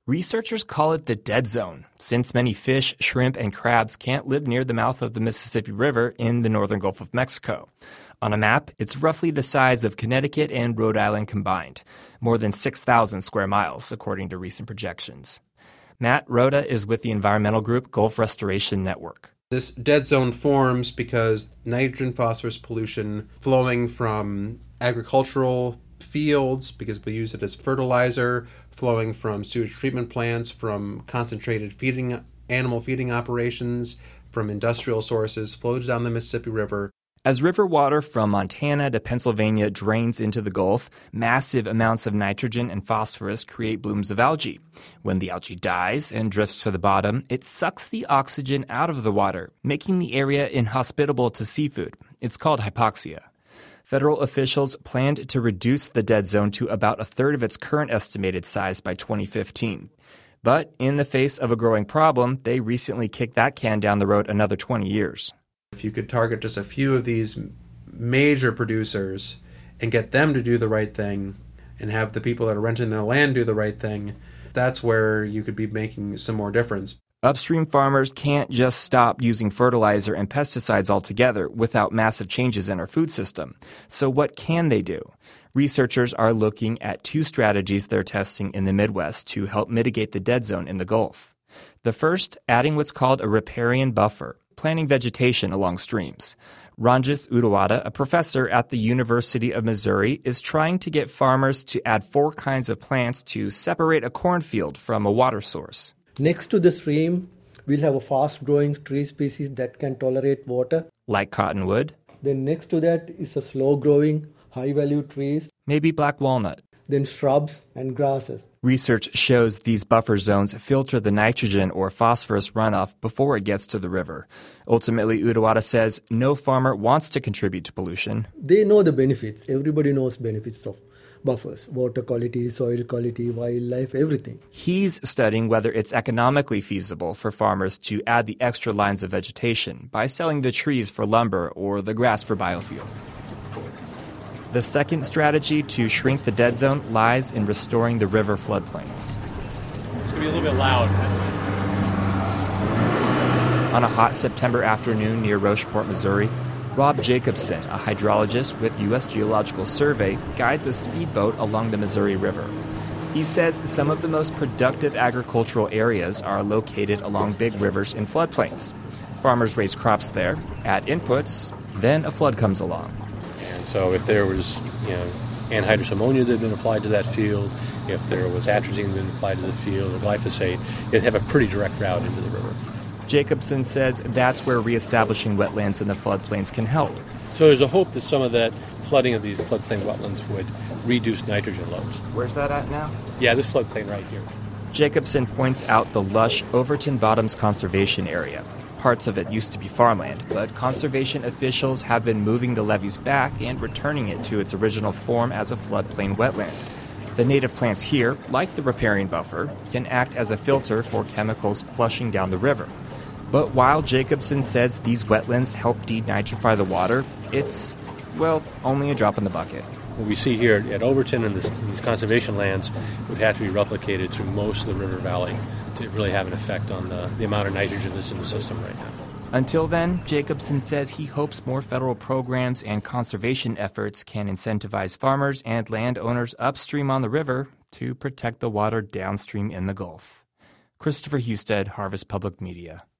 Researchers call it the dead zone, since many fish, shrimp, and crabs can't live near the mouth of the Mississippi River in the northern Gulf of Mexico. On a map, it's roughly the size of Connecticut and Rhode Island combined, more than 6,000 square miles, according to recent projections. Matt Rhoda is with the environmental group Gulf Restoration Network. This dead zone forms because nitrogen phosphorus pollution flowing from agricultural fields, because we use it as fertilizer, flowing from sewage treatment plants, from concentrated animal feeding operations, from industrial sources, flows down the Mississippi River. As river water from Montana to Pennsylvania drains into the Gulf, massive amounts of nitrogen and phosphorus create blooms of algae. When the algae dies and drifts to the bottom, it sucks the oxygen out of the water, making the area inhospitable to seafood. It's called hypoxia. Federal officials planned to reduce the dead zone to about a third of its current estimated size by 2015. But in the face of a growing problem, they recently kicked that can down the road another 20 years. If you could target just a few of these major producers and get them to do the right thing and have the people that are renting the land do the right thing, that's where you could be making some more difference. Upstream farmers can't just stop using fertilizer and pesticides altogether without massive changes in our food system. So what can they do? Researchers are looking at two strategies they're testing in the Midwest to help mitigate the dead zone in the Gulf. The first, adding what's called a riparian buffer, planting vegetation along streams. Ranjith Udawada, a professor at the University of Missouri, is trying to get farmers to add 4 kinds of plants to separate a cornfield from a water source. Next to the stream, we'll have a fast-growing tree species that can tolerate water. Like cottonwood. Then next to that is a slow-growing, high-value trees. Maybe black walnut. Then shrubs and grasses. Research shows these buffer zones filter the nitrogen or phosphorus runoff before it gets to the river. Ultimately, Udawada says no farmer wants to contribute to pollution. They know the benefits. Everybody knows benefits of buffers. Water quality, soil quality, wildlife, everything. He's studying whether it's economically feasible for farmers to add the extra lines of vegetation by selling the trees for lumber or the grass for biofuel. The second strategy to shrink the dead zone lies in restoring the river floodplains. It's going to be a little bit loud. On a hot September afternoon near Rocheport, Missouri, Rob Jacobson, a hydrologist with U.S. Geological Survey, guides a speedboat along the Missouri River. He says some of the most productive agricultural areas are located along big rivers in floodplains. Farmers raise crops there, add inputs, then a flood comes along. So if there was, anhydrous ammonia that had been applied to that field, if there was atrazine that had been applied to the field, or glyphosate, it'd have a pretty direct route into the river. Jacobson says that's where reestablishing wetlands in the floodplains can help. So there's a hope that some of that flooding of these floodplain wetlands would reduce nitrogen loads. Where's that at now? Yeah, this floodplain right here. Jacobson points out the lush Overton Bottoms Conservation Area. Parts of it used to be farmland, but conservation officials have been moving the levees back and returning it to its original form as a floodplain wetland. The native plants here, like the riparian buffer, can act as a filter for chemicals flushing down the river. But while Jacobson says these wetlands help denitrify the water, it's, only a drop in the bucket. What we see here at Overton and these conservation lands would have to be replicated through most of the river valley to really have an effect on the amount of nitrogen that's in the system right now. Until then, Jacobson says he hopes more federal programs and conservation efforts can incentivize farmers and landowners upstream on the river to protect the water downstream in the Gulf. Christopher Husted, Harvest Public Media.